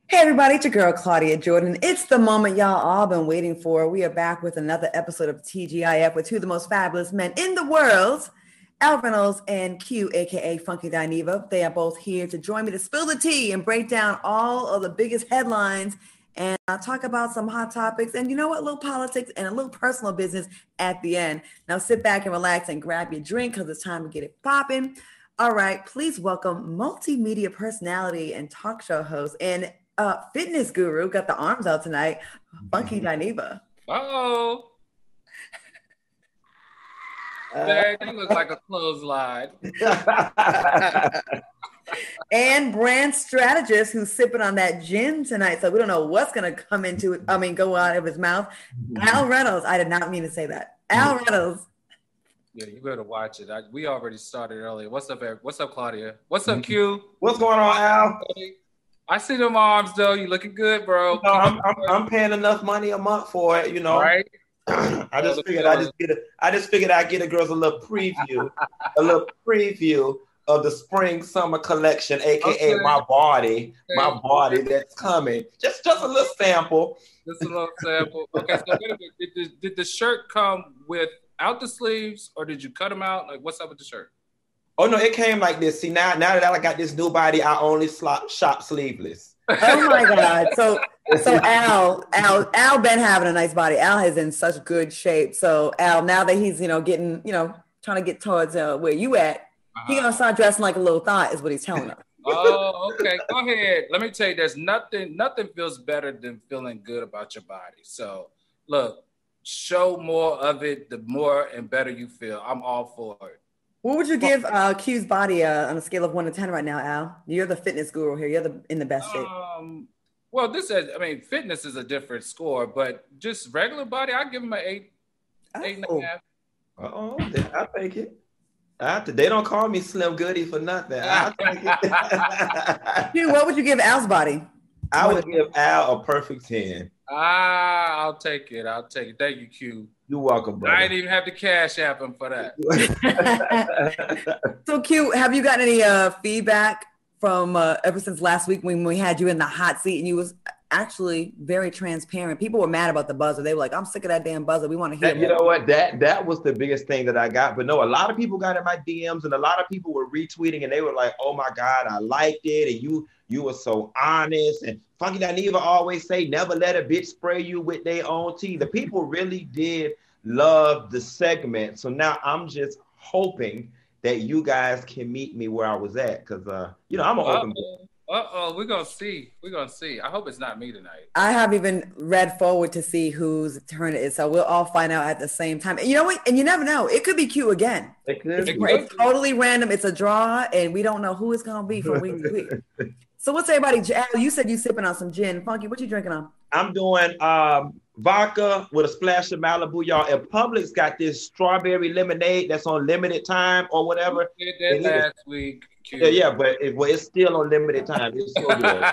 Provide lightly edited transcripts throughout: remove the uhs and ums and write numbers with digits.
Hey everybody, it's your girl Claudia Jordan. It's the moment y'all all been waiting for. We are back with another episode of TGIF with two of the most fabulous men in the world, Al Reynolds and Q, aka Funky Dineva. They are both here to join me to spill the tea and break down all of the biggest headlines and talk about some hot topics and you know what, a little politics and a little personal business at the end. Now sit back and relax and grab your drink because it's time to get it popping. All right, please welcome multimedia personality and talk show host and fitness guru, got the arms out tonight, Funky Dineva. Oh, that looks like a clothesline. And brand strategist who's sipping on that gin tonight. So we don't know what's going to come into it. Go out of his mouth. Al Reynolds. I did not mean to say that. Al Reynolds. Yeah, you better watch it. We already started earlier. What's up, Eric? What's up, Claudia? What's up, Q? What's going on, Al? I see them arms though. You looking good, bro. You know, I'm paying enough money a month for it, you know. Right? I just figured I'd get the girls a little preview of the spring summer collection, aka my body that's coming. Just a little sample. Just a little sample. Okay, so wait a minute. Did the shirt come without the sleeves, or did you cut them out? Like, what's up with the shirt? Oh no, it came like this. See, now that I got this new body, I only shop sleeveless. Oh my God. So Al been having a nice body. Al is in such good shape. So Al, now that he's, getting, trying to get towards where you at, he gonna start dressing like a little thought is what he's telling us. Oh, okay. Go ahead. Let me tell you, there's nothing feels better than feeling good about your body. So look, show more of it, the more and better you feel. I'm all for it. What would you give Q's body on a scale of 1 to 10 right now, Al? You're the fitness guru here. You're in the best shape. Well, fitness is a different score, but just regular body, I give him an 8, 8.5. Oh, I take it. They don't call me Slim Goody for nothing. I take it. Q, what would you give Al's body? I would give Al a perfect 10. I'll take it. Thank you, Q. You're welcome, brother. I didn't even have to cash app him for that. So, Q, have you gotten any feedback from ever since last week when we had you in the hot seat and you was actually very transparent? People were mad about the buzzer. They were like, I'm sick of that damn buzzer. We want to hear You know what? That was the biggest thing that I got. But no, a lot of people got in my DMs and a lot of people were retweeting and they were like, oh my God, I liked it. And you were so honest. And Funky Dineva always say, never let a bitch spray you with their own tea. The people really did love the segment. So now I'm just hoping that you guys can meet me where I was at. Because, I'm an open book. We're going to see. I hope it's not me tonight. I have even read forward to see whose turn it is. So we'll all find out at the same time. And you know what? And you never know. It could be Q again. It's totally random. It's a draw. And we don't know who it's going to be from week to week. So what's everybody? Al, you said you sipping on some gin. Funky, what you drinking on? I'm doing vodka with a splash of Malibu, y'all. And Publix got this strawberry lemonade that's on limited time or whatever. We did that last week. Yeah, but it's still on limited time. It's so good.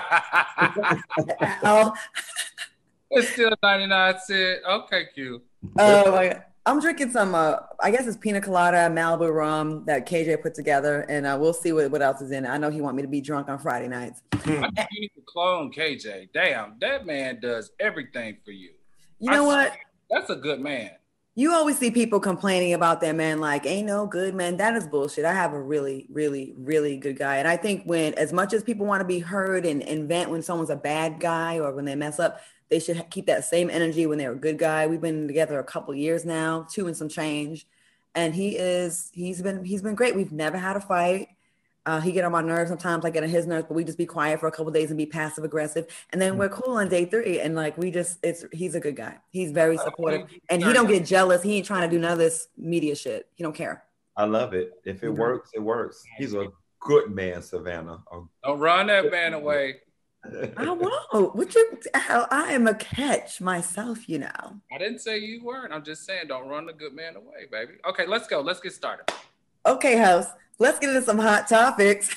It's still 99 cents. Okay, Q. Oh my God. I'm drinking some, I guess it's pina colada, Malibu rum that KJ put together, and we'll see what else is in it. I know he want me to be drunk on Friday nights. I think you need to clone KJ. Damn, that man does everything for you. You know what? That's a good man. You always see people complaining about that man like, ain't no good man. That is bullshit. I have a really, really, really good guy. And I think as much as people want to be heard and vent when someone's a bad guy or when they mess up, they should keep that same energy when they're a good guy. We've been together a couple of years now, 2 and some change. And he's been great. We've never had a fight. He get on my nerves sometimes, I get on his nerves, but we just be quiet for a couple of days and be passive aggressive. And then we're cool on day 3. And like, he's a good guy. He's very supportive and he don't get jealous. He ain't trying to do none of this media shit. He don't care. I love it. If it works, it works. He's a good man, Savannah. Don't run that man away. I won't. I am a catch myself, you know. I didn't say you weren't. I'm just saying don't run the good man away, baby. Okay, let's go. Let's get started. Okay, host. Let's get into some hot topics.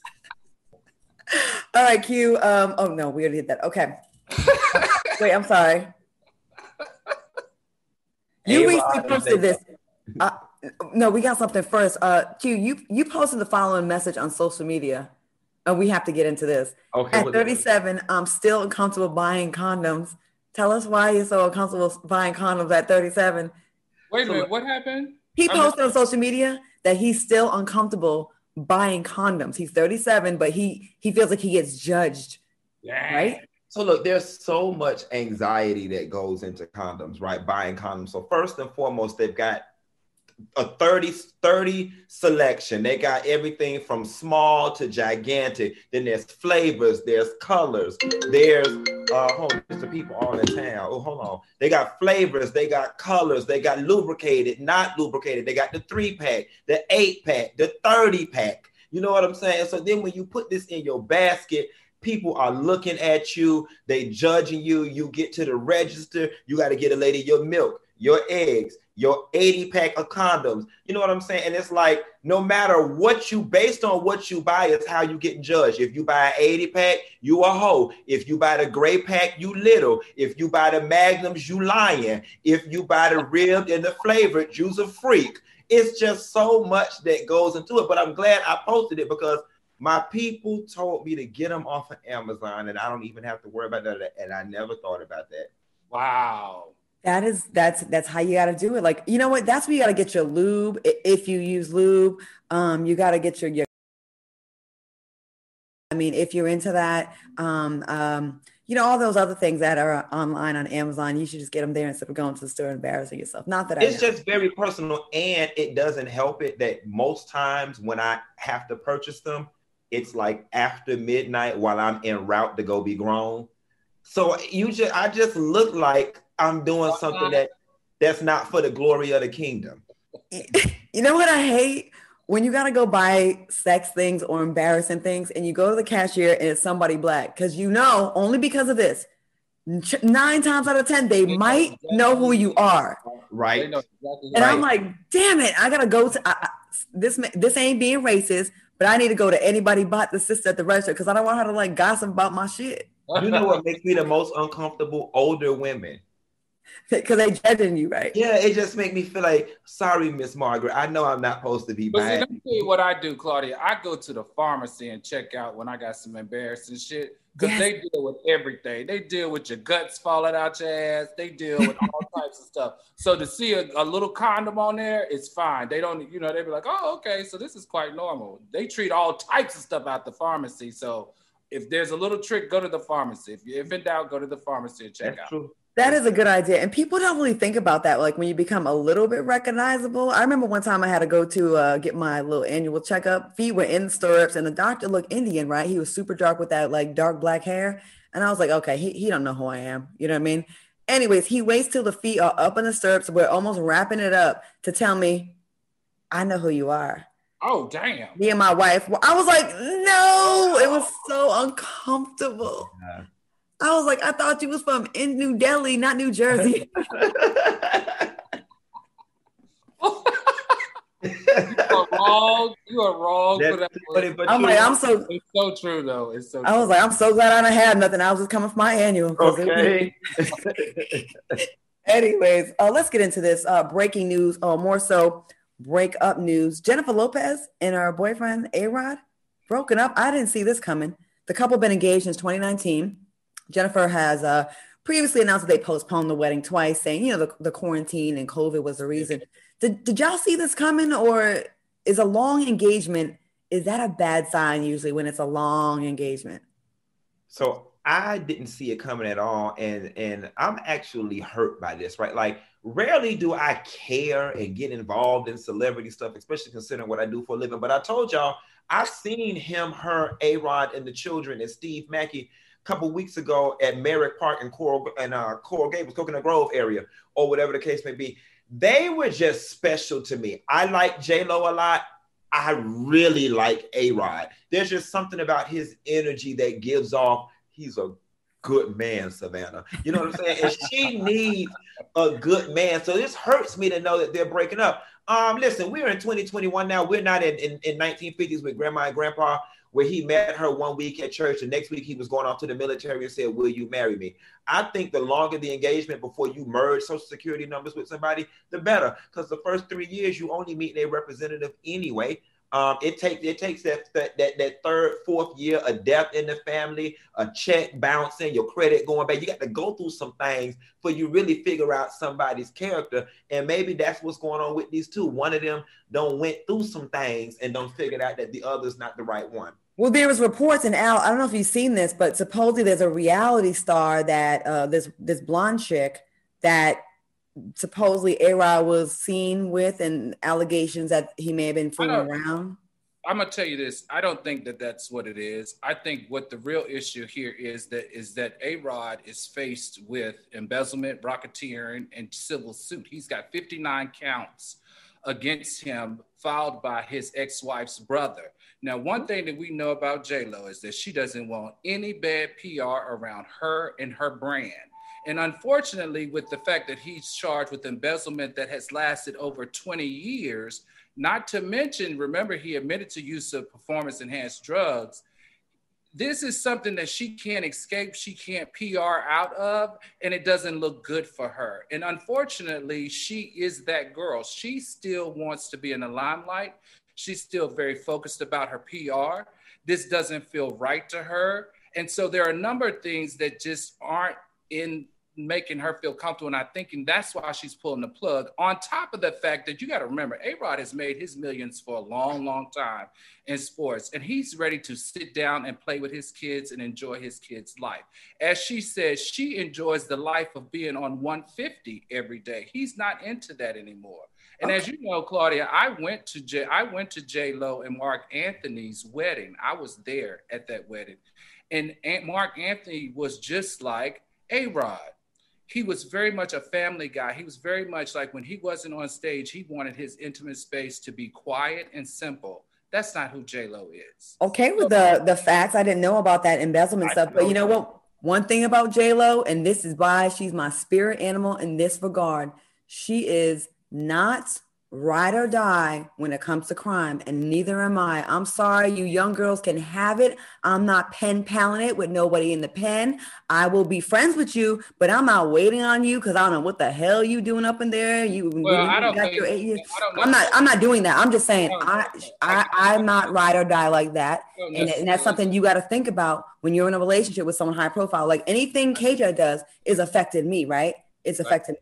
All right, Q. Oh no, we already did that. Okay. Wait, I'm sorry. You recently posted this. No, we got something first. Q, you posted the following message on social media. Oh, we have to get into this. Okay. At 37, I'm still uncomfortable buying condoms. Tell us why you're so uncomfortable buying condoms at 37. Wait a minute, what happened? He posted on social media that he's still uncomfortable buying condoms. He's 37, but he feels like he gets judged. Yeah. Right? So look, there's so much anxiety that goes into condoms, right? Buying condoms. So first and foremost, they've got a 30 selection. They got everything from small to gigantic. Then there's flavors, there's colors, there's hold on, there's the people all in town. Oh, hold on. They got flavors, they got colors, they got lubricated, not lubricated. They got the 3-pack, the 8-pack, the 30-pack. You know what I'm saying? So then when you put this in your basket, people are looking at you, they judging you. You get to the register, you got to get a lady your milk, your eggs, your 80-pack of condoms. You know what I'm saying? And it's like, no matter what you, based on what you buy is how you get judged. If you buy an 80-pack, you a hoe. If you buy the gray pack, you little. If you buy the magnums, you lying. If you buy the ribbed and the flavored, you's a freak. It's just so much that goes into it. But I'm glad I posted it because my people told me to get them off of Amazon and I don't even have to worry about that. And I never thought about that. Wow. That's how you got to do it. Like, you know what? That's where you got to get your lube. If you use lube, you got to get your, I mean, if you're into that, you know, all those other things that are online on Amazon, you should just get them there instead of going to the store and embarrassing yourself. Not that it's just very personal, and it doesn't help it that most times when I have to purchase them, it's like after midnight while I'm en route to go be grown. So I just look like I'm doing something that's not for the glory of the kingdom. You know what I hate? When you got to go buy sex things or embarrassing things and you go to the cashier and it's somebody black, because you know, only because of this, 9 times out of 10, they might know who you are. Right. And I'm like, damn it, I got to go to, this ain't being racist, but I need to go to anybody but the sister at the register because I don't want her to like gossip about my shit. You know what makes me the most uncomfortable? Older women. Because they judging you, right? Yeah, it just make me feel like, sorry, Miss Margaret, I know I'm not supposed to be buying. But let me tell you what I do, Claudia. I go to the pharmacy and check out when I got some embarrassing shit. Because they deal with everything. They deal with your guts falling out your ass. They deal with all types of stuff. So to see a little condom on there, it's fine. They don't, you know, they be like, oh, okay, so this is quite normal. They treat all types of stuff out the pharmacy. So if there's a little trick, go to the pharmacy. If in doubt, go to the pharmacy and check out. True. That is a good idea. And people don't really think about that. Like when you become a little bit recognizable. I remember one time I had to go to get my little annual checkup. Feet were in the stirrups and the doctor looked Indian, right? He was super dark with that like dark black hair. And I was like, okay, he don't know who I am. You know what I mean? Anyways, he waits till the feet are up in the stirrups. We're almost wrapping it up to tell me, I know who you are. Oh, damn. Me and my wife. I was like, no, it was so uncomfortable. Yeah. I was like, I thought you was from in New Delhi, not New Jersey. You are wrong. You are wrong for that. I'm like, it's so true though. It's so. I was like, I'm so glad I don't have nothing. I was just coming for my annual. Okay. Anyways, let's get into this breaking news, or more so, break up news. Jennifer Lopez and her boyfriend A-Rod broken up. I didn't see this coming. The couple been engaged since 2019. Jennifer has previously announced that they postponed the wedding twice, saying, you know, the quarantine and COVID was the reason. Did y'all see this coming, or is a long engagement, is that a bad sign usually when it's a long engagement? So I didn't see it coming at all. And I'm actually hurt by this, right? Like rarely do I care and get involved in celebrity stuff, especially considering what I do for a living. But I told y'all, I've seen him, her, A-Rod, and the children, and Steve Mackey couple weeks ago at Merrick Park in Coral Gables, Coconut Grove area, or whatever the case may be. They were just special to me. I like J-Lo a lot. I really like A-Rod. There's just something about his energy that gives off, he's a good man, Savannah. You know what I'm saying? And she needs a good man. So this hurts me to know that they're breaking up. Listen, we're in 2021 now. We're not in 1950s with grandma and grandpa, where he met her one week at church and next week he was going off to the military and said, will you marry me? I think the longer the engagement before you merge social security numbers with somebody, the better. Because the first 3 years, you only meet their representative anyway. It takes that third, fourth year of death in the family, a check bouncing, your credit going bad. You got to go through some things for you really figure out somebody's character. And maybe that's what's going on with these two. One of them don't went through some things and don't figure out that the other's not the right one. Well, there was reports, and Al, I don't know if you've seen this, but supposedly there's a reality star that this blonde chick that supposedly A-Rod was seen with, and allegations that he may have been fooling around. I'm gonna tell you this. I don't think that that's what it is. I think what the real issue here is that A-Rod is faced with embezzlement, racketeering, and civil suit. He's got 59 counts against him filed by his ex-wife's brother. Now, one thing that we know about J-Lo is that she doesn't want any bad PR around her and her brand. And unfortunately, with the fact that he's charged with embezzlement that has lasted over 20 years, not to mention, remember, he admitted to use of performance-enhanced drugs. This is something that she can't escape, she can't PR out of, and it doesn't look good for her. And unfortunately, she is that girl. She still wants to be in the limelight. She's still very focused about her PR. This doesn't feel right to her. And so there are a number of things that just aren't in making her feel comfortable. And I'm thinking that's why she's pulling the plug. On top of the fact that you got to remember, A-Rod has made his millions for a long, long time in sports. And he's ready to sit down and play with his kids and enjoy his kids' life. As she says, she enjoys the life of being on 150 every day. He's not into that anymore. And as you know, Claudia, I went to J-Lo and Mark Anthony's wedding. I was there at that wedding. And Mark Anthony was just like A-Rod. He was very much a family guy. He was very much like when he wasn't on stage, he wanted his intimate space to be quiet and simple. That's not who J-Lo is. Okay, with the facts, I didn't know about that embezzlement stuff. But you know what? One thing about J-Lo, and this is why she's my spirit animal in this regard, she is not ride or die when it comes to crime, and neither am I. I'm sorry, you young girls can have it. I'm not pen paling it with nobody in the pen. I will be friends with you, but I'm not waiting on you because I don't know what the hell you doing up in there. I'm not doing that. I'm just saying I'm not ride or die like that, and that's something you got to think about when you're in a relationship with someone high profile. Like anything KJ does is affecting me, right? It's affecting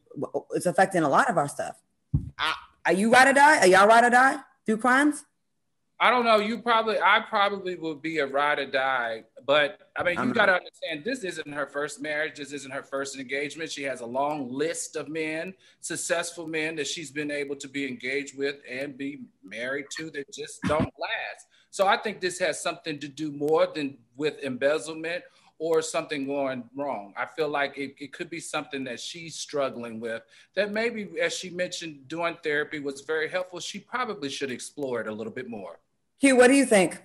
a lot of our stuff. Are you ride or die? Are y'all ride or die through crimes? I don't know. I probably would be a ride or die, but I mean, you got to understand, this isn't her first marriage. This isn't her first engagement. She has a long list of men, successful men that she's been able to be engaged with and be married to that just don't last. So I think this has something to do more than with embezzlement or something going wrong. I feel like it could be something that she's struggling with that maybe, as she mentioned, doing therapy was very helpful. She probably should explore it a little bit more. Hugh, what do you think?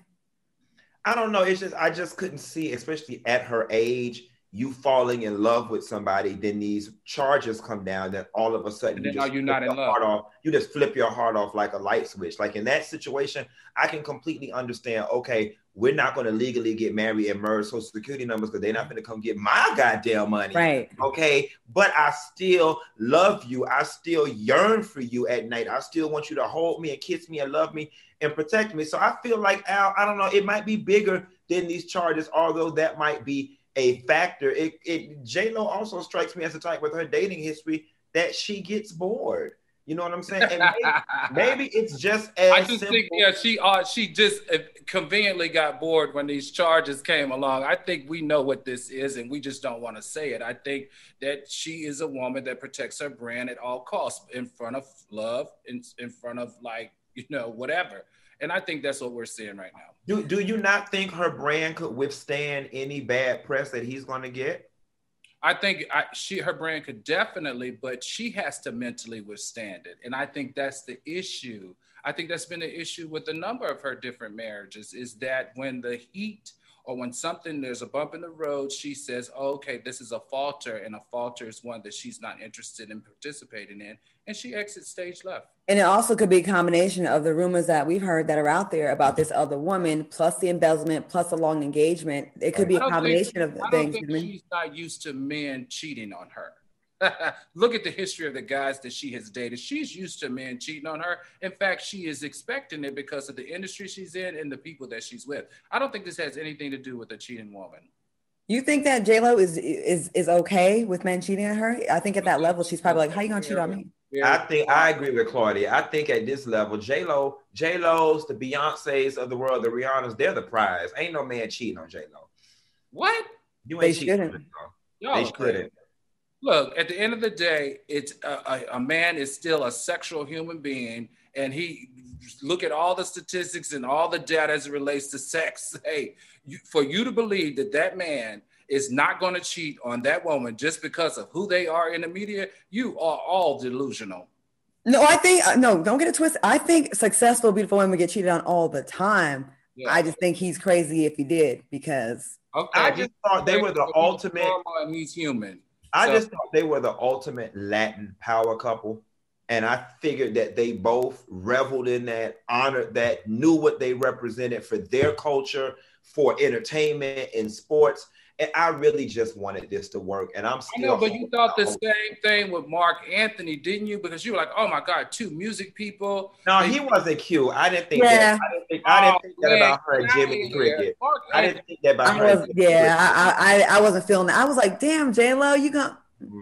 I don't know. I just couldn't see, especially at her age, you falling in love with somebody, then these charges come down, then all of a sudden you're not in love. You just flip your heart off like a light switch. Like in that situation, I can completely understand, okay, we're not going to legally get married and merge social security numbers because they're not going to come get my goddamn money. Right. Okay. But I still love you. I still yearn for you at night. I still want you to hold me and kiss me and love me and protect me. So I feel like, Al, I don't know, it might be bigger than these charges, although that might be a factor. J-Lo also strikes me as the type with her dating history that she gets bored. You know what I'm saying? And maybe it's just as I just simple. think, she just conveniently got bored when these charges came along. I think we know what this is, and we just don't want to say it. I think that she is a woman that protects her brand at all costs, in front of love, in front of whatever. And I think that's what we're seeing right now. Do you not think her brand could withstand any bad press that he's going to get? I think her brand could definitely, but she has to mentally withstand it. And I think that's the issue. I think that's been an issue with a number of her different marriages, is that when the heat or when there's a bump in the road, she says, okay, this is a falter, and a falter is one that she's not interested in participating in. And she exits stage left. And it also could be a combination of the rumors that we've heard that are out there about this other woman, plus the embezzlement, plus a long engagement. It could be a combination of things. I don't think she's not used to men cheating on her. Look at the history of the guys that she has dated. She's used to men cheating on her. In fact, she is expecting it because of the industry she's in and the people that she's with. I don't think this has anything to do with a cheating woman. You think that J-Lo is okay with men cheating on her? I think at that level, she's probably like, how you gonna cheat on me? I agree with Claudia. I think at this level, J-Lo's, the Beyoncés of the world, the Rihannas, they're the prize. Ain't no man cheating on J-Lo. What? You ain't cheating on her. They shouldn't. Look, at the end of the day, it's a man is still a sexual human being, and he look at all the statistics and all the data as it relates to sex. Hey, for you to believe that man is not going to cheat on that woman just because of who they are in the media, you are all delusional. No, I think no. Don't get it twisted. I think successful, beautiful women get cheated on all the time. Yeah. I just think he's crazy if he did because I just thought they were the ultimate. And he's human. I just thought they were the ultimate Latin power couple. And I figured that they both reveled in that, honored that, knew what they represented for their culture, for entertainment and sports. And I really just wanted this to work. And I'm still. I know, but you thought the same thing with Mark Anthony, didn't you? Because you were like, "Oh my God, two music people." No, he wasn't cute. I didn't think that. I didn't think that about her and Jimmy Cricket. I didn't think that about her. I wasn't feeling that. I was like, "Damn, J-Lo, you gonna."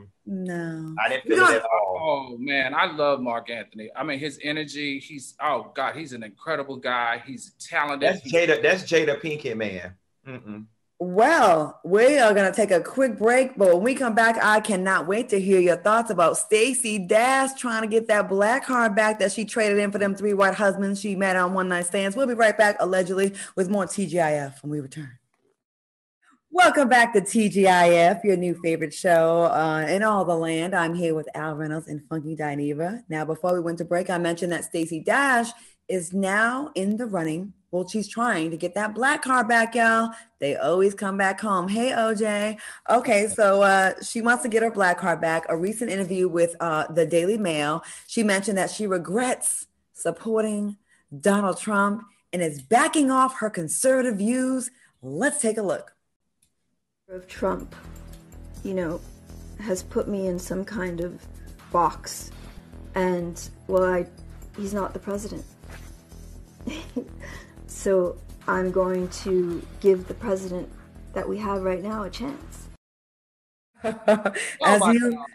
No, I didn't feel it at all. Oh man, I love Mark Anthony. I mean, his energy. He's he's an incredible guy. He's talented. That's Jada Pinkett, man. Mm-mm. Well, we are going to take a quick break, but when we come back, I cannot wait to hear your thoughts about Stacey Dash trying to get that black card back that she traded in for them 3 white husbands she met on one night stands. We'll be right back, allegedly, with more TGIF when we return. Welcome back to TGIF, your new favorite show in all the land. I'm here with Al Reynolds and Funky Dineva. Now, before we went to break, I mentioned that Stacey Dash is now in the running. Well, she's trying to get that black card back, y'all. They always come back home. Hey, OJ. Okay, so she wants to get her black card back. A recent interview with the Daily Mail, she mentioned that she regrets supporting Donald Trump and is backing off her conservative views. Let's take a look. Of Trump, has put me in some kind of box. And, he's not the president. So I'm going to give the president that we have right now a chance. As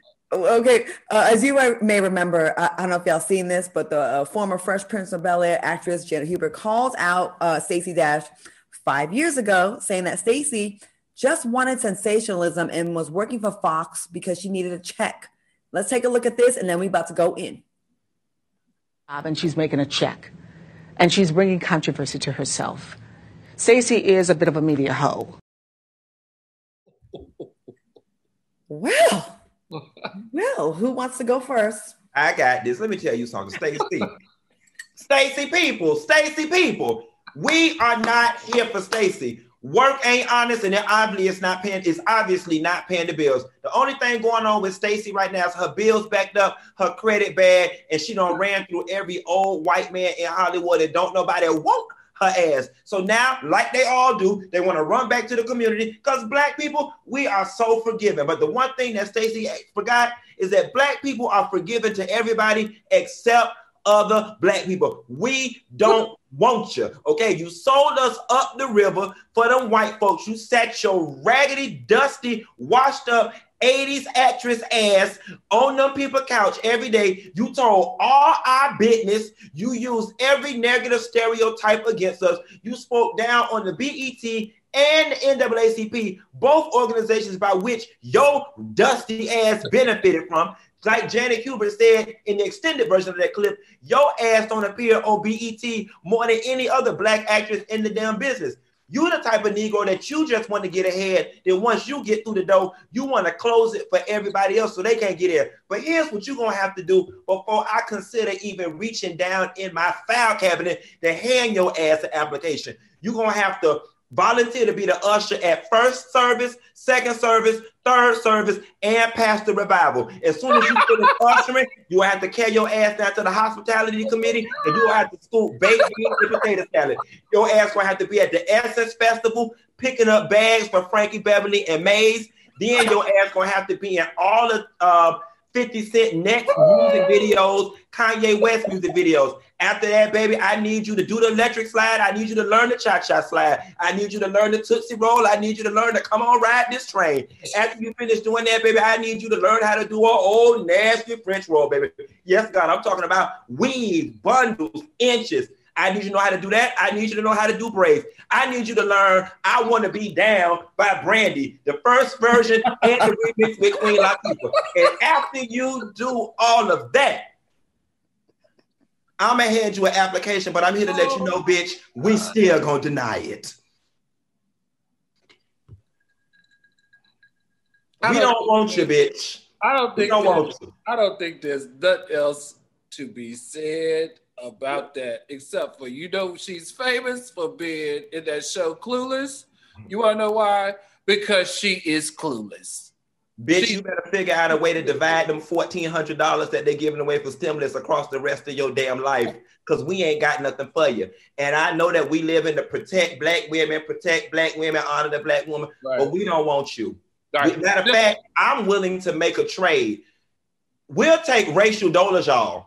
you may remember, I don't know if y'all seen this, but the former Fresh Prince of Bel-Air actress Janet Hubert called out Stacey Dash 5 years ago, saying that Stacey just wanted sensationalism and was working for Fox because she needed a check. Let's take a look at this, and then we about to go in. And she's making a check. And she's bringing controversy to herself. Stacey is a bit of a media hoe. Well, who wants to go first? I got this. Let me tell you something, Stacey. Stacey people. We are not here for Stacey. Work ain't honest, and it's obviously not paying the bills. The only thing going on with Stacey right now is her bills backed up, her credit bad, and she done ran through every old white man in Hollywood and don't nobody woke her ass. So now, like they all do, they want to run back to the community because black people, we are so forgiving. But the one thing that Stacey forgot is that black people are forgiven to everybody except other black people. We don't want you. Okay, you sold us up the river for them white folks. You sat your raggedy, dusty, washed up 80s actress ass on them people's couch every day. You told all our business. You used every negative stereotype against us. You spoke down on the BET and the NAACP, both organizations by which your dusty ass benefited from. Like Janet Hubert said in the extended version of that clip, your ass don't appear on BET more than any other black actress in the damn business. You the type of Negro that you just want to get ahead. Then once you get through the door, you want to close it for everybody else so they can't get in. But here's what you're going to have to do before I consider even reaching down in my file cabinet to hand your ass an application. You're going to have to volunteer to be the usher at first service, second service, third service, and pastor revival. As soon as you finish ushering, you will have to carry your ass down to the hospitality committee, and you will have to scoop baked beans and potato salad. Your ass will have to be at the Essence Festival picking up bags for Frankie Beverly and Maze. Then your ass gonna have to be in all the 50 Cent next music videos, Kanye West music videos. After that, baby, I need you to do the electric slide. I need you to learn the cha-cha slide. I need you to learn the Tootsie Roll. I need you to learn to come on, ride this train. After you finish doing that, baby, I need you to learn how to do an old nasty French roll, baby. Yes, God, I'm talking about weaves, bundles, inches. I need you to know how to do that. I need you to know how to do braids. I need you to learn I Want to Be Down by Brandy, the first version and the remix with Queen Latifah. And after you do all of that, I'm going to hand you an application, but I'm here to let you know, bitch, we still going to deny it. We don't want you, bitch. I don't think there's nothing else to be said about that, except for, she's famous for being in that show Clueless. You want to know why? Because she is clueless. Bitch, you better figure out a way to divide them $1,400 that they're giving away for stimulus across the rest of your damn life, because we ain't got nothing for you. And I know that we live in the protect black women, honor the black woman, right. But we don't want you. Right. Matter of fact, I'm willing to make a trade. We'll take Rachel Dolezal.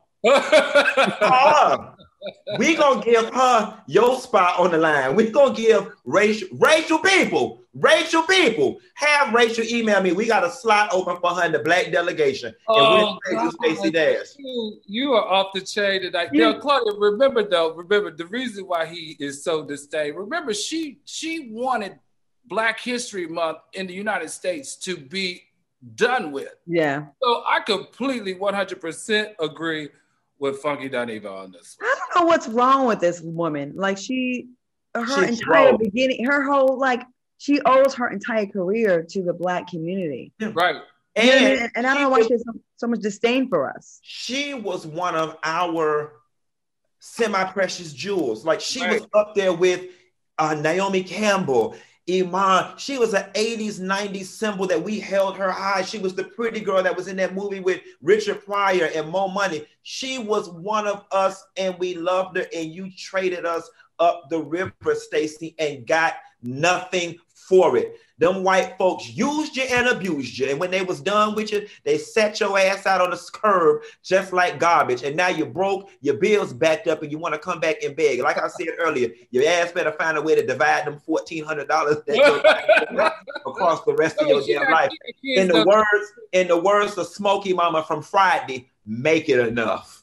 We gonna give her your spot on the line. We gonna give Rachel people, have Rachel email me. We got a slot open for her in the black delegation. And we'll Stacey Dash. You are off the chain tonight. Yeah. Claudia, remember the reason why he is so disdained. Remember, she wanted Black History Month in the United States to be done with. Yeah. So I completely 100% agree with Funky Dineva on this one. I don't know what's wrong with this woman. Like her entire beginning, she owes her entire career to the Black community. Right. And I don't know why she has so much disdain for us. She was one of our semi-precious jewels. Like she was up there with Naomi Campbell, Iman. She was an 80s, 90s symbol that we held her high. She was the pretty girl that was in that movie with Richard Pryor and Mo Money. She was one of us and we loved her, and you traded us up the river, Stacey, and got nothing for it. Them white folks used you and abused you. And when they was done with you, they set your ass out on the curb just like garbage. And now you're broke, your bills backed up, and you want to come back and beg. Like I said earlier, your ass better find a way to divide them $1,400 that across the rest of your damn life. In the words of Smokey Mama from Friday, make it enough.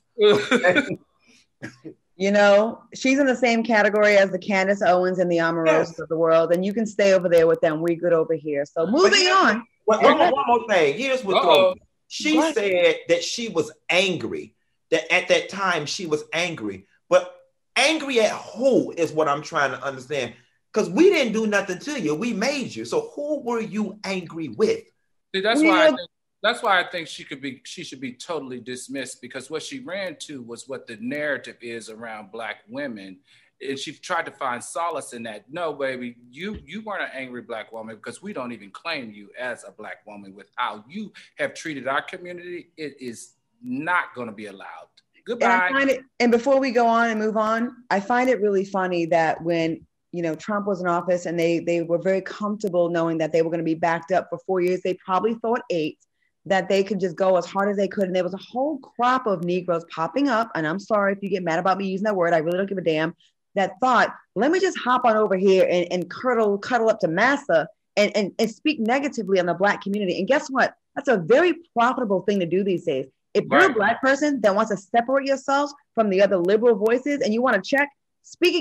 You know, she's in the same category as the Candace Owens and the Omarosas of the world, and you can stay over there with them. We're good over here. So moving on. One more thing. Here's what she said that she was angry. That at that time she was angry. But angry at who is what I'm trying to understand. Because we didn't do nothing to you. We made you. So who were you angry with? See, that's why I think she should be totally dismissed, because what she ran to was what the narrative is around Black women. And she tried to find solace in that. No, baby, you weren't an angry Black woman, because we don't even claim you as a Black woman. With how you have treated our community, it is not going to be allowed. Goodbye. And before we go on and move on, I find it really funny that when Trump was in office and they were very comfortable knowing that they were going to be backed up for 4 years, they probably thought 8. That they could just go as hard as they could. And there was a whole crop of Negroes popping up. And I'm sorry if you get mad about me using that word. I really don't give a damn. That thought, let me just hop on over here and cuddle up to Massa and speak negatively on the Black community. And guess what? That's a very profitable thing to do these days. If you're a Black person that wants to separate yourselves from the other liberal voices and you want to check, speak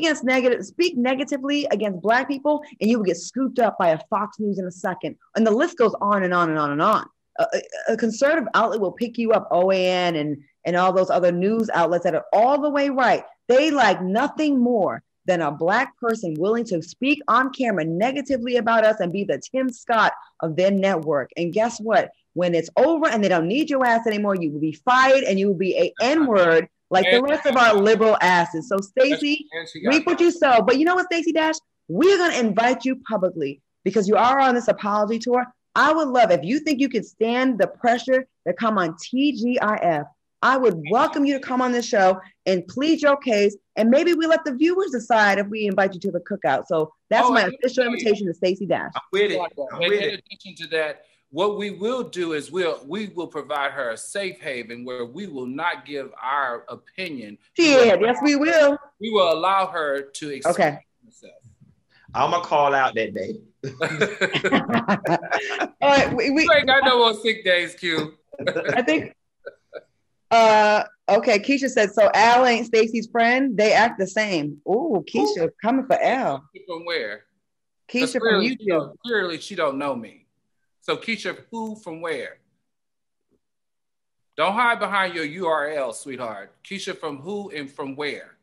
negatively against Black people, and you will get scooped up by a Fox News in a second. And the list goes on and on and on and on. A conservative outlet will pick you up, OAN and all those other news outlets that are all the way right. They like nothing more than a Black person willing to speak on camera negatively about us and be the Tim Scott of their network. And guess what? When it's over and they don't need your ass anymore, you will be fired and you will be a N-word like the rest of our liberal asses. So Stacey, reap what you sow. But you know what, Stacey Dash? We're going to invite you publicly because you are on this apology tour. I would love, if you think you can stand the pressure that come on TGIF, I would welcome you to come on this show and plead your case. And maybe we let the viewers decide if we invite you to the cookout. So that's my official invitation to Stacey Dash. I'm with it. In addition to that, What we will do is we will provide her a safe haven where we will not give our opinion. Yeah, yes, we will. We will allow her to express herself. I'm gonna call out that day. All right, we ain't got no more sick days, Q. I think. Okay, Keisha said so. Al ain't Stacey's friend. They act the same. Ooh, Keisha coming for Al. From where? Keisha from YouTube. Clearly, she don't know me. So Keisha, who from where? Don't hide behind your URL, sweetheart. Keisha from who and from where?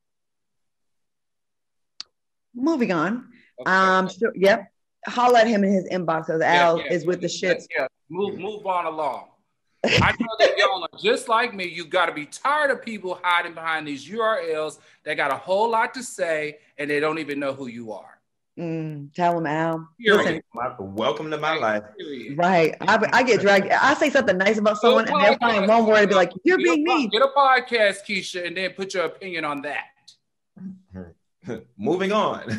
Moving on. Okay. Sure, yep. Holler at him in his inbox because Al is with the shits. Yeah. Move on along. I know that y'all are just like me. You got to be tired of people hiding behind these URLs. They got a whole lot to say and they don't even know who you are. Tell him, Al. Listen, welcome to my life. Right. I get dragged. I say something nice about someone and they'll find one word and be like, you're being mean. Get a podcast, Keisha, and then put your opinion on that. Moving on.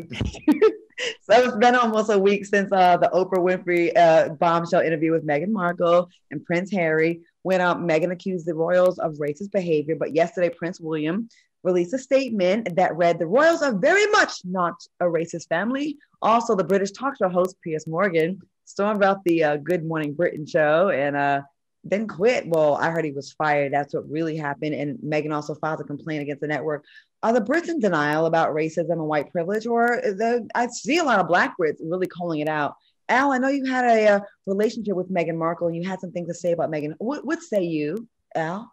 So it's been almost a week since the Oprah Winfrey bombshell interview with Meghan Markle and Prince Harry went out. Meghan accused the royals of racist behavior, but yesterday Prince William released a statement that read, the royals are very much not a racist family. Also, the British talk show host Piers Morgan stormed out the Good Morning Britain show and then quit. Well, I heard he was fired. That's what really happened. And Meghan also filed a complaint against the network. Are the Brits in denial about racism and white privilege, or I see a lot of Black Brits really calling it out? Al, I know you had a relationship with Meghan Markle and you had some things to say about Meghan. What say you, Al?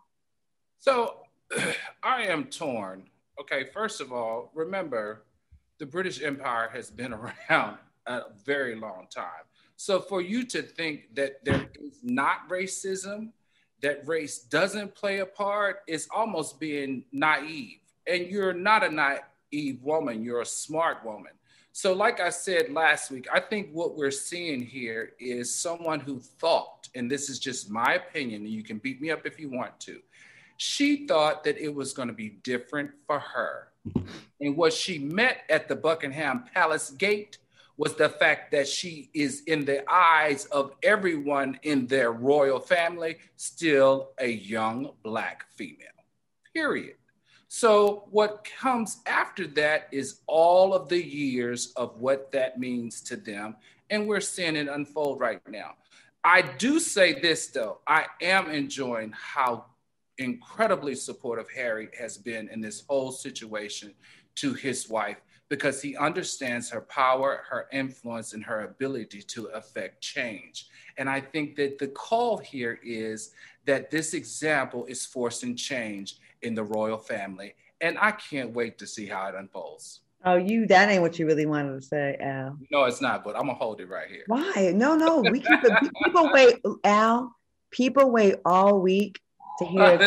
So I am torn. Okay, first of all, remember, the British Empire has been around a very long time. So for you to think that there is not racism, that race doesn't play a part, is almost being naive. And you're not a naive woman, you're a smart woman. So like I said last week, I think what we're seeing here is someone who thought, and this is just my opinion, and you can beat me up if you want to, she thought that it was going to be different for her. And what she met at the Buckingham Palace gate was the fact that she is, in the eyes of everyone in their royal family, still a young Black female, period. So what comes after that is all of the years of what that means to them. And we're seeing it unfold right now. I do say this, though. I am enjoying how incredibly supportive Harry has been in this whole situation to his wife, because he understands her power, her influence, and her ability to affect change. And I think that the call here is that this example is forcing change in the royal family. And I can't wait to see how it unfolds. Oh, that ain't what you really wanted to say, Al. No, it's not, but I'm gonna hold it right here. Why? No, we keep it. People wait, Al. People wait all week to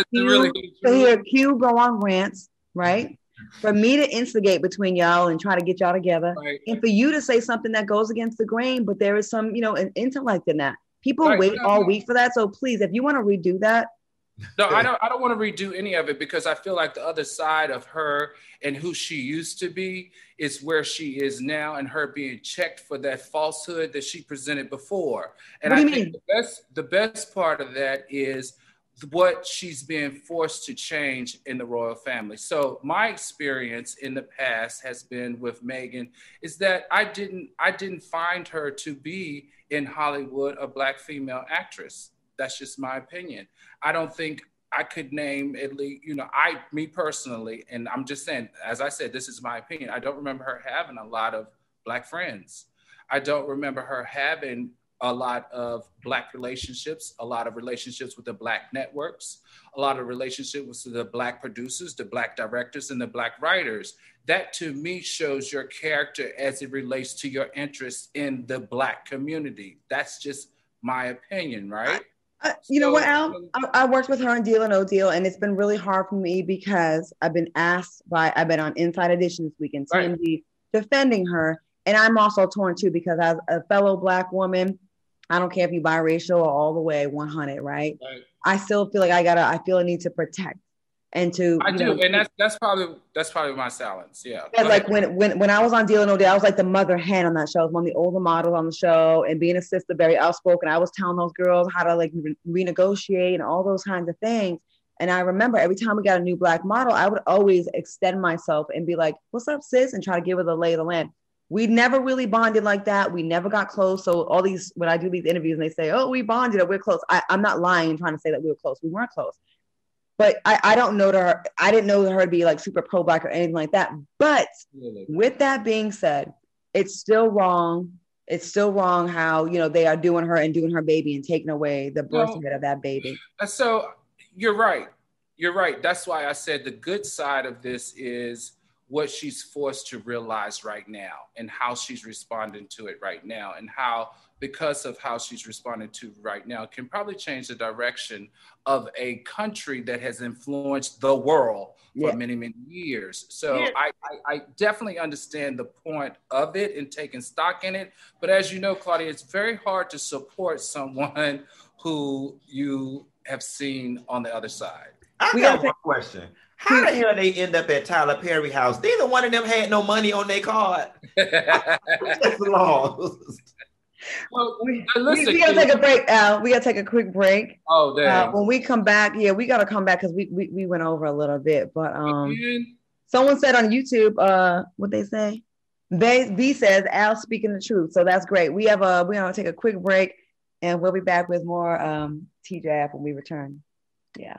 hear Q go on rants, right? For me to instigate between y'all and try to get y'all together, right, and for you to say something that goes against the grain, but there is some, an intellect in that. People wait all week for that. So please, if you want to redo that. No, I don't want to redo any of it, because I feel like the other side of her and who she used to be is where she is now, and her being checked for that falsehood that she presented before. And I think the best part of that is what she's being forced to change in the royal family. So my experience in the past has been with Meghan is that I didn't find her to be in Hollywood a Black female actress. That's just my opinion. I don't think I could name at least, me personally, and I'm just saying, as I said, this is my opinion. I don't remember her having a lot of Black friends. I don't remember her having a lot of Black relationships, a lot of relationships with the Black networks, a lot of relationships with the Black producers, the Black directors, and the Black writers. That to me shows your character as it relates to your interest in the Black community. That's just my opinion, right? You know what, Al? I worked with her on Deal or No Deal, and it's been really hard for me because I've been on Inside Edition this weekend, TMZ, defending her. And I'm also torn too, because as a fellow Black woman, I don't care if you biracial or all the way 100, right? I still feel like I feel a need to protect and to I do, and that's probably my silence. Yeah. Like when I was on Deal or No Deal, I was like the mother hen on that show. I was one of the older models on the show, and being a sister, very outspoken. I was telling those girls how to like renegotiate and all those kinds of things. And I remember every time we got a new Black model, I would always extend myself and be like, "What's up, sis?" and try to give her the lay of the land. We never really bonded like that. We never got close. So all these, when I do these interviews and they say, "Oh, we bonded, or we're close," I'm not lying trying to say that we were close. We weren't close. But I don't know her. I didn't know her to be like super pro-Black or anything like that. But with that being said, it's still wrong. It's still wrong how, they are doing her and doing her baby and taking away the birthright of that baby. So you're right. You're right. That's why I said the good side of this is what she's forced to realize right now and how she's responding to it right now, and how, because of how she's responding to right now, can probably change the direction of a country that has influenced the world for many, many years. So I definitely understand the point of it and taking stock in it. But as you know, Claudia, it's very hard to support someone who you have seen on the other side. I got one question. How the hell they end up at Tyler Perry house? Neither one of them had no money on their card. That's lost. Well, we gotta take a break, Al. We gotta take a quick break. Oh, damn. When we come back, we gotta come back because we went over a little bit. But someone said on YouTube, what they say? B says Al speaking the truth. So that's great. We're gonna take a quick break, and we'll be back with more TGIF when we return. Yeah.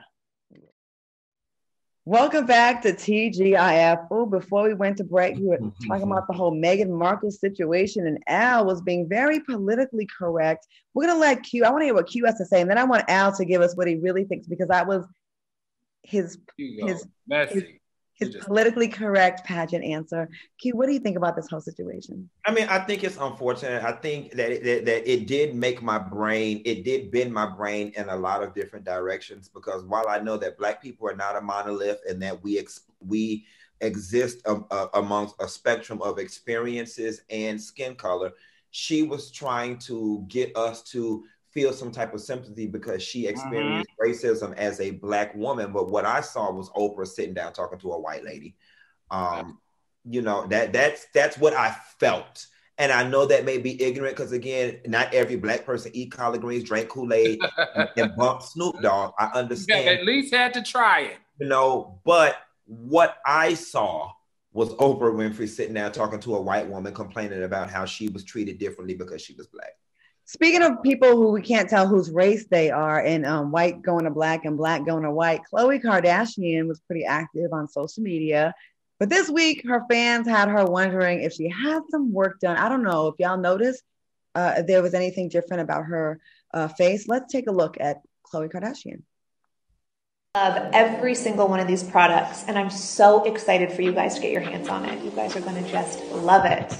Welcome back to TGIF. Oh, before we went to break, we were talking about the whole Meghan Markle situation, and Al was being very politically correct. We're going to let Q, I want to hear what Q has to say, and then I want Al to give us what he really thinks, because that was his politically correct pageant answer. Q, what do you think about this whole situation? I mean, I think it's unfortunate. I think that it did bend my brain in a lot of different directions, because while I know that Black people are not a monolith and that we exist amongst a spectrum of experiences and skin color, she was trying to get us to feel some type of sympathy because she experienced racism as a Black woman. But what I saw was Oprah sitting down talking to a white lady. That's what I felt. And I know that may be ignorant because, again, not every Black person eat collard greens, drink Kool-Aid, and bump Snoop Dogg. I understand. You at least had to try it. But what I saw was Oprah Winfrey sitting down talking to a white woman, complaining about how she was treated differently because she was Black. Speaking of people who we can't tell whose race they are, and white going to Black and Black going to white, Khloe Kardashian was pretty active on social media. But this week, her fans had her wondering if she had some work done. I don't know if y'all noticed if there was anything different about her face. Let's take a look at Khloe Kardashian. Of every single one of these products, and I'm so excited for you guys to get your hands on it. You guys are going to just love it.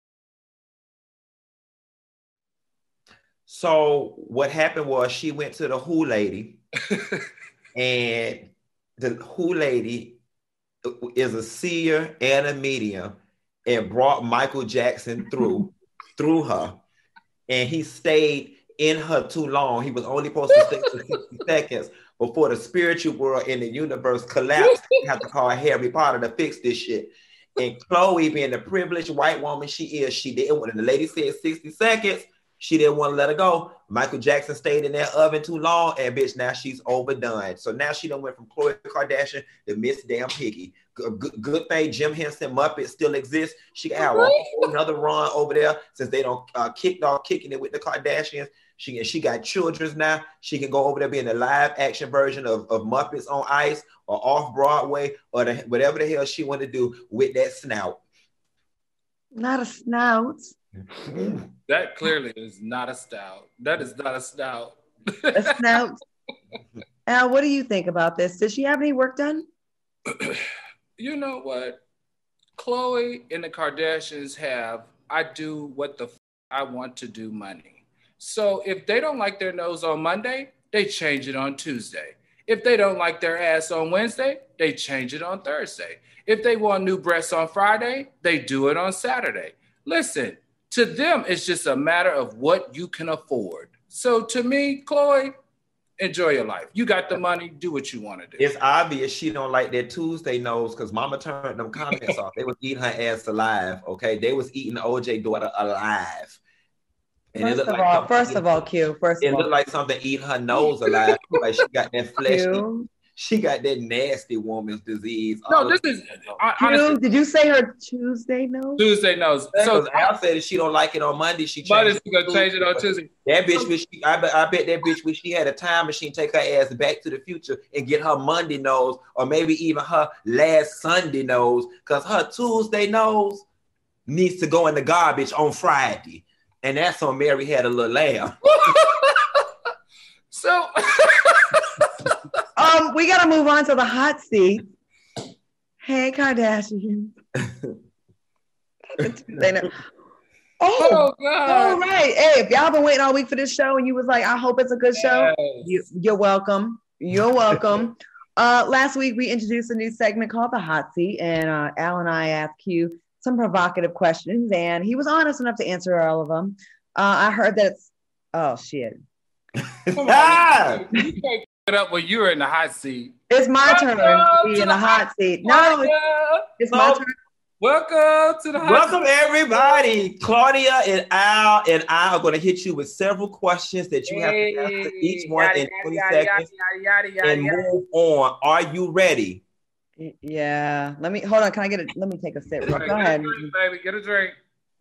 So what happened was she went to the Who lady, and the Who lady is a seer and a medium, and brought Michael Jackson through her, and he stayed in her too long. He was only supposed to stay for 60 seconds before the spiritual world and the universe collapsed. You have to call Harry Potter to fix this shit. And Khloe, being the privileged white woman she is, she didn't. When the lady said 60 seconds, she didn't want to let her go. Michael Jackson stayed in that oven too long, and bitch, now she's overdone. So now she done went from Khloe Kardashian to Miss Damn Piggy. Good thing Jim Henson Muppet still exists. She can have another run over there since they don't kicking it with the Kardashians. She got children's now. She can go over there being a live action version of Muppets on Ice or off Broadway or whatever the hell she want to do with that snout. Not a snout. That clearly is not a stout. That is not a stout. A snout. Al, what do you think about this? Does she have any work done? You know what? Khloe and the Kardashians have, I do what the I want to do money. So if they don't like their nose on Monday, they change it on Tuesday. If they don't like their ass on Wednesday, they change it on Thursday. If they want new breasts on Friday, they do it on Saturday. Listen, to them, it's just a matter of what you can afford. So to me, Khloe, enjoy your life. You got the money, do what you want to do. It's obvious she don't like that Tuesday nose because Mama turned them comments off. They was eating her ass alive. Okay, they was eating OJ daughter alive. And First of all, Q. It looked like something eating her nose alive. Like she got that flesh. She got that nasty woman's disease. No, this is honestly, did you say her Tuesday nose? Tuesday nose. So Al said if she don't like it on Monday, she changed it. Gonna change it on Tuesday. That bitch I bet that bitch wish she had a time machine, take her ass back to the future and get her Monday nose, or maybe even her last Sunday nose, because her Tuesday nose needs to go in the garbage on Friday. And that's on Mary Had a Little Lamb. So we gotta move on to the hot seat. Hey, Kardashian. Oh God! All right. Hey, if y'all been waiting all week for this show, and you was like, "I hope it's a good show," you're welcome. You're welcome. Last week we introduced a new segment called the Hot Seat, and Al and I asked Q some provocative questions, and he was honest enough to answer all of them. I heard that it's shit. Come on, you can't it up when you're in the hot seat. It's my turn to be in the hot seat. No, it's my turn. Welcome to the hot seat. Welcome everybody. Claudia and Al and I are going to hit you with several questions that you have to answer each one in 20 seconds and move on. Are you ready? Yeah. Let me hold on. Can I get it? Let me take a sip. Go ahead, baby. Get a drink.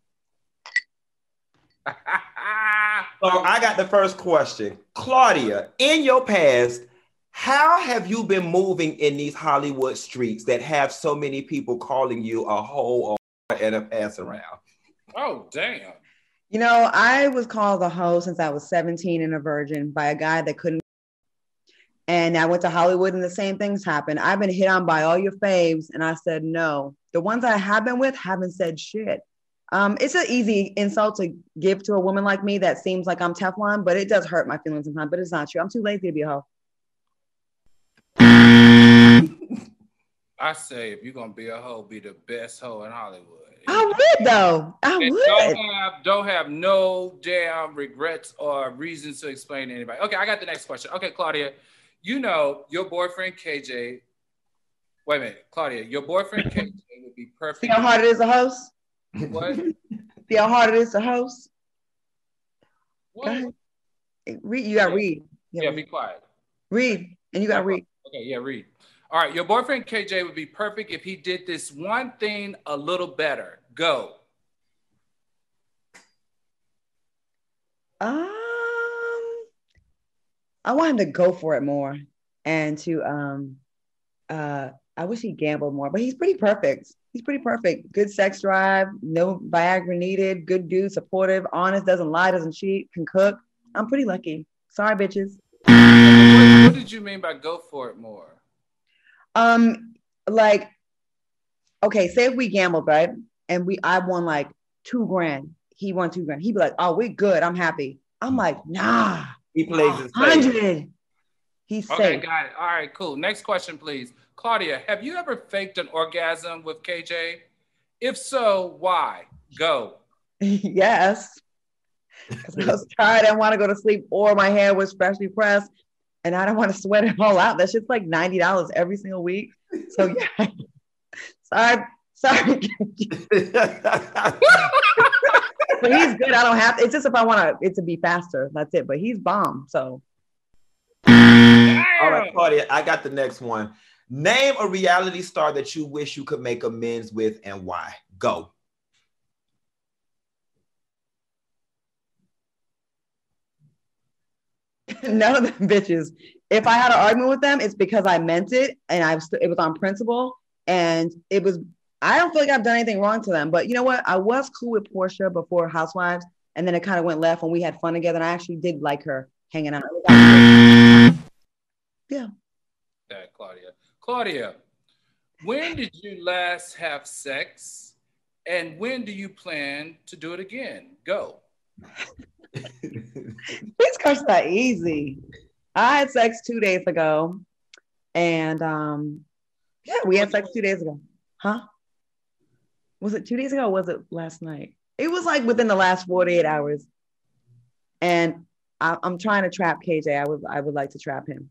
So I got the first question. Claudia, in your past, how have you been moving in these Hollywood streets that have so many people calling you a hoe and a pass around? Oh, damn. You know, I was called a hoe since I was 17 and a virgin by a guy that couldn't. And I went to Hollywood and the same things happened. I've been hit on by all your faves. And I said, no. The ones I have been with haven't said shit. It's an easy insult to give to a woman like me that seems like I'm Teflon, but it does hurt my feelings sometimes, but it's not true. I'm too lazy to be a hoe. I say, if you're going to be a hoe, be the best hoe in Hollywood. I would, though. I would. Don't have no damn regrets or reasons to explain to anybody. Okay, I got the next question. Okay, Claudia, you know your boyfriend KJ. Wait a minute, Claudia, your boyfriend KJ would be perfect. See how hard it is to host? What? See how hard it is to host? What? Go ahead. Read. You got to read. Yeah, be quiet. Read, and you got to read. Okay, yeah, read. All right, your boyfriend KJ would be perfect if he did this one thing a little better. Go. I want him to go for it more, and to I wish he gambled more, but he's pretty perfect. He's pretty perfect. Good sex drive, no Viagra needed, good dude, supportive, honest, doesn't lie, doesn't cheat, can cook. I'm pretty lucky. Sorry, bitches. What did you mean by go for it more? Like, okay, say if we gambled, right? And I won like $2,000. He won $2,000. He'd be like, oh, we're good. I'm happy. I'm like, nah. He plays his 100. He's okay, safe. got it. All right, cool. Next question, please. Claudia, have you ever faked an orgasm with KJ? If so, why? Go. Yes. Because I was tired. I didn't want to go to sleep, or my hair was freshly pressed, and I don't want to sweat it all out. That shit's like $90 every single week. So yeah. Sorry. But he's good. I don't have to. It's just if I want it to be faster. That's it. But he's bomb. So. All right, Claudia, I got the next one. Name a reality star that you wish you could make amends with and why. Go. None of them bitches. If I had an argument with them, it's because I meant it and it was on principle. And I don't feel like I've done anything wrong to them. But you know what? I was cool with Portia before Housewives. And then it kind of went left when we had fun together. And I actually did like her hanging out. Yeah. Claudia, when did you last have sex? And when do you plan to do it again? Go. These questions are easy. I had sex 2 days ago. And yeah, we had sex 2 days ago. Huh? Was it 2 days ago or was it last night? It was like within the last 48 hours. And I'm trying to trap KJ. I would like to trap him.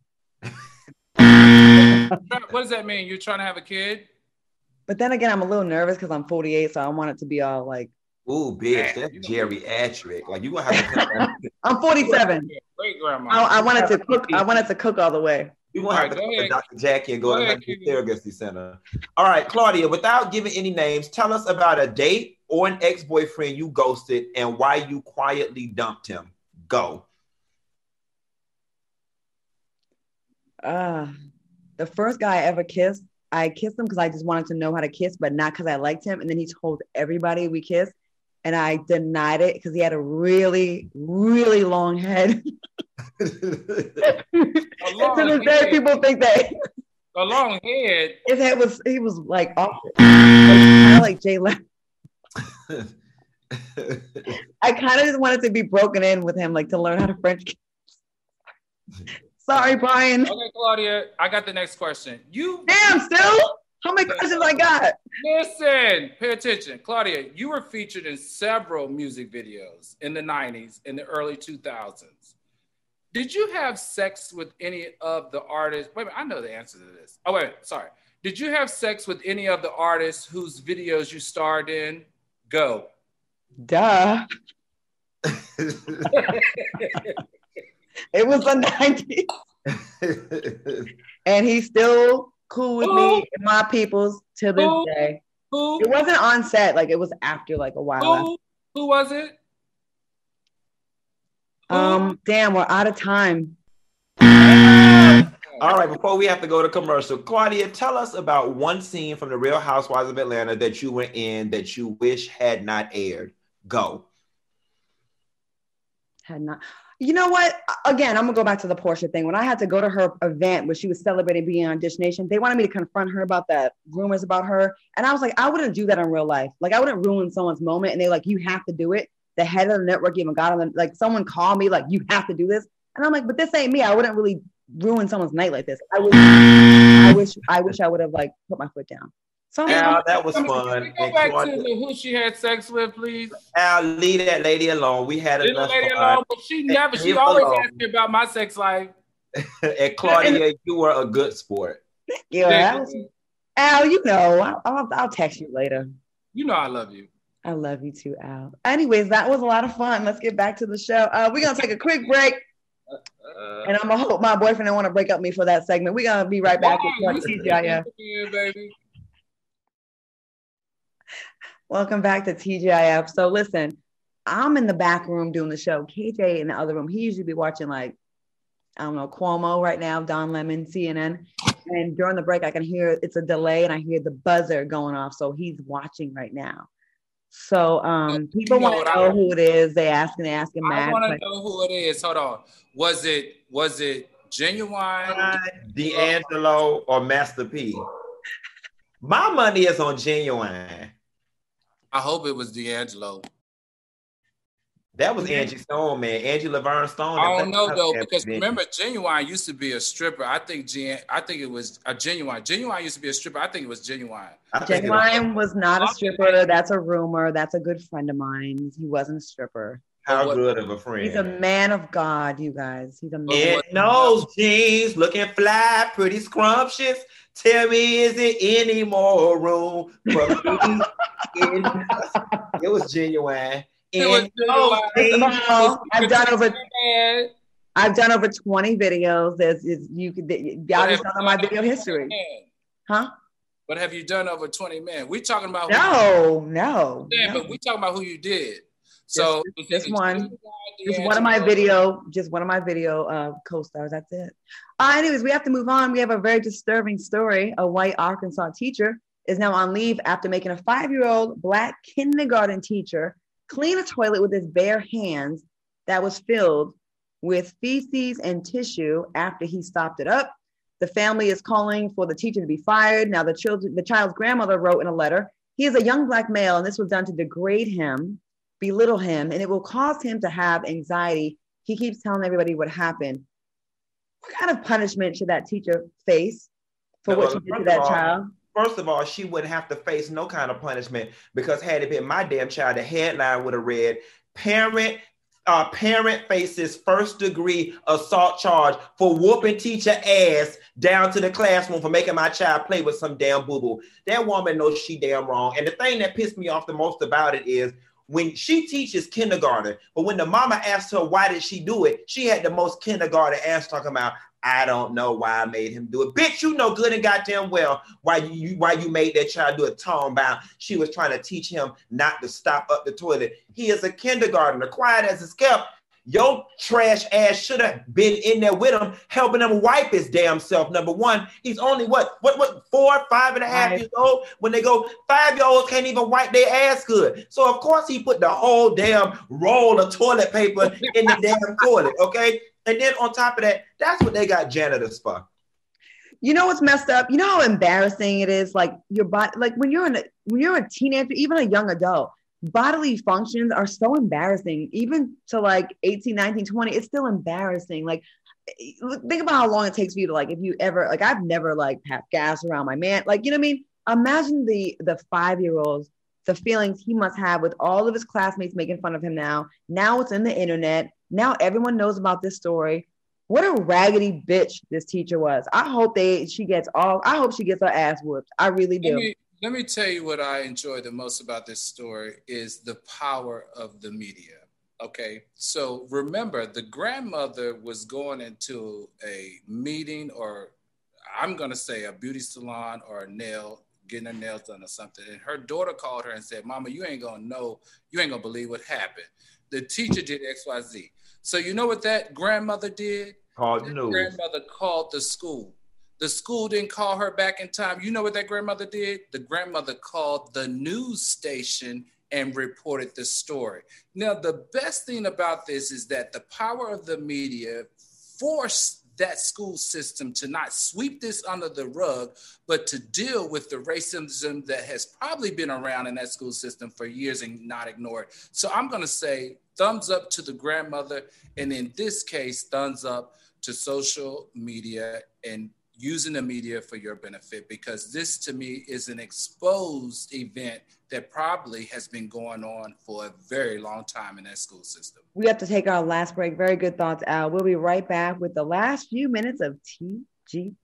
What does that mean? You're trying to have a kid? But then again, I'm a little nervous because I'm 48, so I want it to be all like. Ooh, bitch, that's geriatric. Like, you gonna have to. I'm 47. Great grandma. I wanted to cook. I wanted to cook all the way. You gonna have to go to Dr. Jackie and go to the surrogacy center. All right, Claudia. Without giving any names, tell us about a date or an ex-boyfriend you ghosted and why you quietly dumped him. Go. The first guy I ever kissed, I kissed him because I just wanted to know how to kiss, but not because I liked him. And then he told everybody we kissed, and I denied it because he had a really, really long head. To this day, people think that a long head. His head he was like awkward, kind of like Jay Leno. I kind of just wanted to be broken in with him, like to learn how to French kiss. Sorry, Brian. Okay, Claudia, I got the next question. Damn, still? How many questions I got? Listen, pay attention. Claudia, you were featured in several music videos in the 90s and the early 2000s. Did you have sex with any of the artists? Wait a minute, I know the answer to this. Oh, wait, sorry. Did you have sex with any of the artists whose videos you starred in? Go. Duh. It was the 90s. And he's still cool with me and my peoples to this day. It wasn't on set, like it was after like a while. Who was it? Damn, we're out of time. All right, before we have to go to commercial, Claudia, tell us about one scene from The Real Housewives of Atlanta that you were in that you wish had not aired. Go. Had not. You know what? Again, I'm gonna go back to the Portia thing. When I had to go to her event where she was celebrating being on Dish Nation, they wanted me to confront her about the rumors about her. And I was like, I wouldn't do that in real life. Like, I wouldn't ruin someone's moment. And they're like, you have to do it. The head of the network even got on them. Like, someone called me, like, you have to do this. And I'm like, but this ain't me. I wouldn't really ruin someone's night like this. I wish I would have like put my foot down. So Al, that was fun. Can we go back to who she had sex with, please? Al, leave that lady alone. We had enough fun. Alone, but she always asked me about my sex life. And Claudia, you were a good sport. Yeah, Al, you know, I'll text you later. You know I love you. I love you too, Al. Anyways, that was a lot of fun. Let's get back to the show. We're gonna take a quick break. And I'm gonna hope my boyfriend don't want to break up me for that segment. We're gonna be right back with TGIF. Baby. Welcome back to TGIF. So listen, I'm in the back room doing the show. KJ in the other room. He usually be watching like, I don't know, Cuomo right now, Don Lemon, CNN. And during the break, I can hear it's a delay and I hear the buzzer going off. So he's watching right now. So people want to know who it is. They asking I want to know who it is. Hold on. Was it Genuine? D'Angelo or Master P? My money is on Genuine. I hope it was D'Angelo. That was Angie Stone, man. Angie Laverne Stone. I don't know though, because remember, Genuine used to be a stripper. I think it was a Genuine. Genuine used to be a stripper. I think it was Genuine. Genuine was not a stripper. That's a rumor. That's a good friend of mine. He wasn't a stripper. How good of a friend. He's a man of God, you guys. He's a man. In those jeans, looking fly, pretty scrumptious. Tell me, is it any more room for me? It was Genuine. I've done over 20 videos. Y'all just don't know my video history. Huh? But have you done over 20 men? We talking about no. Yeah, but we talking about who you did. So just one of my video co-stars. That's it. Anyways, we have to move on. We have a very disturbing story. A white Arkansas teacher is now on leave after making a 5-year-old Black kindergarten teacher clean a toilet with his bare hands that was filled with feces and tissue after he stopped it up. The family is calling for the teacher to be fired. Now, the child's grandmother wrote in a letter, he is a young Black male, and this was done to degrade him, belittle him, and it will cause him to have anxiety. He keeps telling everybody what happened. What kind of punishment should that teacher face for what she did to that child? First of all, she wouldn't have to face no kind of punishment because had it been my damn child, the headline would have read, parent Parent faces first-degree assault charge for whooping teacher ass down to the classroom for making my child play with some damn boo-boo. That woman knows she damn wrong. And the thing that pissed me off the most about it is when she teaches kindergarten, but when the mama asked her why did she do it, she had the most kindergarten answer talking about, I don't know why I made him do it. Bitch, you know good and goddamn well why you made that child do it. Tone bound. She was trying to teach him not to stop up the toilet. He is a kindergartner, quiet as it's kept. Your trash ass should have been in there with him, helping him wipe his damn self. Number one, he's only what 4, 5.5 years old. When they go, 5-year-olds can't even wipe their ass good. So of course he put the whole damn roll of toilet paper in the damn toilet. Okay. And then on top of that, that's what they got janitors for. You know what's messed up? You know how embarrassing it is? Like your body, like when you're a teenager, even a young adult, bodily functions are so embarrassing. Even to like 18, 19, 20, it's still embarrassing. Like think about how long it takes for you to, like, if you ever, like, I've never like had gas around my man. Like, you know what I mean? Imagine the 5-year-olds, the feelings he must have with all of his classmates making fun of him now. Now it's in the internet. Now everyone knows about this story. What a raggedy bitch this teacher was. I hope she gets her ass whooped. I really do. Let me tell you what I enjoy the most about this story is the power of the media. Okay, so remember, the grandmother was going into a meeting, or I'm going to say a beauty salon or getting her nails done or something. And her daughter called her and said, Mama, you ain't going to believe what happened. The teacher did X, Y, Z. So you know what that grandmother did? Grandmother called the school. The school didn't call her back in time. You know what that grandmother did? The grandmother called the news station and reported the story. Now, the best thing about this is that the power of the media forced that school system to not sweep this under the rug, but to deal with the racism that has probably been around in that school system for years and not ignore it. So I'm going to say thumbs up to the grandmother. And in this case, thumbs up to social media and using the media for your benefit, because this to me is an exposed event that probably has been going on for a very long time in that school system. We have to take our last break. Very good thoughts, Al. We'll be right back with the last few minutes of TGIF.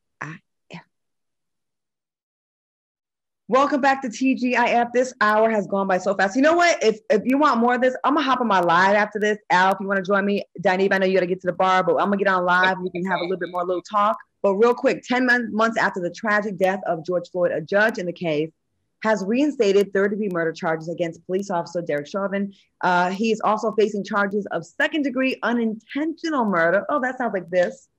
Welcome back to TGIF. This hour has gone by so fast. You know what? If you want more of this, I'm going to hop on my live after this. Al, if you want to join me. Dineve, I know you got to get to the bar, but I'm going to get on live. We can have a little bit more little talk. But real quick, 10 months after the tragic death of George Floyd, a judge in the case has reinstated third-degree murder charges against police officer Derek Chauvin. He is also facing charges of second-degree unintentional murder. Oh, that sounds like this.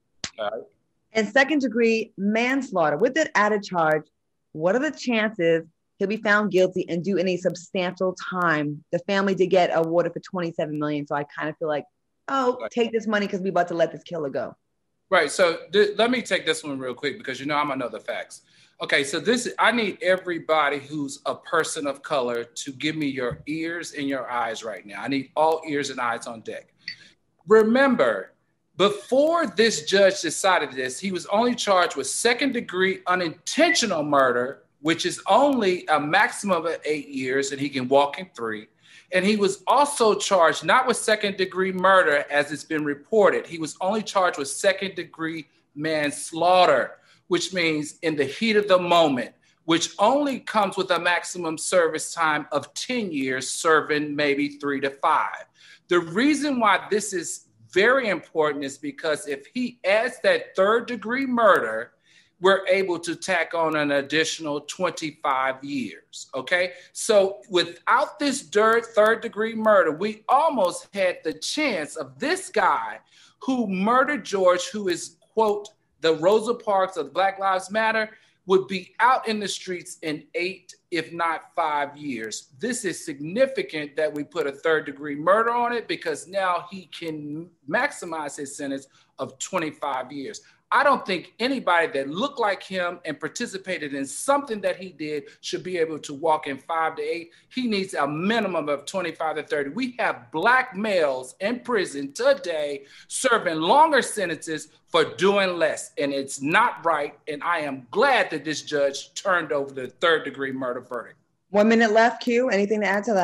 And second-degree manslaughter. With that added charge, what are the chances he'll be found guilty and do any substantial time? The family did get awarded for $27 million, so I kind of feel like, take this money because we're about to let this killer go. Right. So let me take this one real quick because I know the facts. Okay. So I need everybody who's a person of color to give me your ears and your eyes right now. I need all ears and eyes on deck. Remember, before this judge decided this, he was only charged with second-degree unintentional murder, which is only a maximum of 8 years, and he can walk in 3. And he was also charged not with second-degree murder, as it's been reported. He was only charged with second-degree manslaughter, which means in the heat of the moment, which only comes with a maximum service time of 10 years, serving maybe 3 to 5. The reason why this is very important is because if he adds that third-degree murder, we're able to tack on an additional 25 years, okay? So without this third-degree murder, we almost had the chance of this guy who murdered George, who is, quote, the Rosa Parks of Black Lives Matter, would be out in the streets in 8, if not 5 years. This is significant that we put a third-degree murder on it because now he can maximize his sentence of 25 years. I don't think anybody that looked like him and participated in something that he did should be able to walk in 5 to 8. He needs a minimum of 25 to 30. We have Black males in prison today serving longer sentences for doing less, and it's not right. And I am glad that this judge turned over the third-degree murder verdict. 1 minute left, Q. Anything to add to that?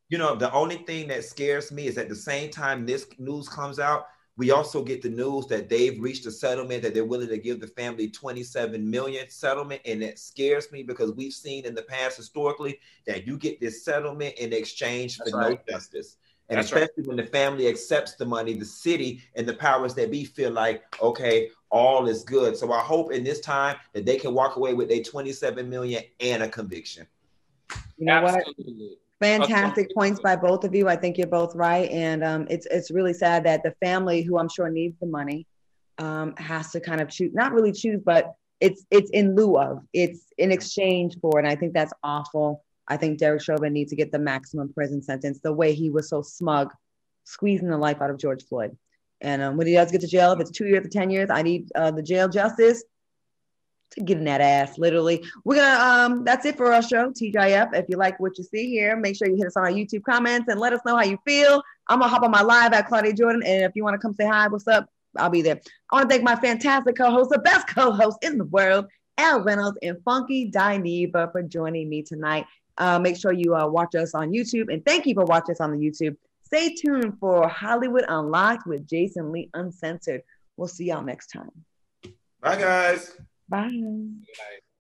You know, the only thing that scares me is at the same time this news comes out, we also get the news that they've reached a settlement that they're willing to give the family 27 million settlement. And that scares me because we've seen in the past historically that you get this settlement in exchange for no justice. And especially when the family accepts the money, the city and the powers that be feel like, okay, all is good. So I hope in this time that they can walk away with a 27 million and a conviction. You know what? Fantastic points by both of you. I think you're both right. And it's really sad that the family, who I'm sure needs the money, has to kind of choose, not really choose, but it's in lieu of, it's in exchange for it. And I think that's awful. I think Derek Chauvin needs to get the maximum prison sentence, the way he was so smug, squeezing the life out of George Floyd. And when he does get to jail, if it's 2 years or 10 years, I need the jail justice to get in that ass, literally. We're gonna that's it for our show, TGIF. If you like what you see here, make sure you hit us on our YouTube comments and let us know how you feel. I'm gonna hop on my live at Claudia Jordan, and if you want to come say hi, what's up, I'll be there. I want to thank my fantastic co-host, the best co-host in the world, Al Reynolds and Funky Dineva, for joining me tonight. Make sure you watch us on YouTube, and thank you for watching us on the YouTube. Stay tuned for Hollywood Unlocked with Jason Lee Uncensored. We'll see y'all next time. Bye, guys. Bye. Good night.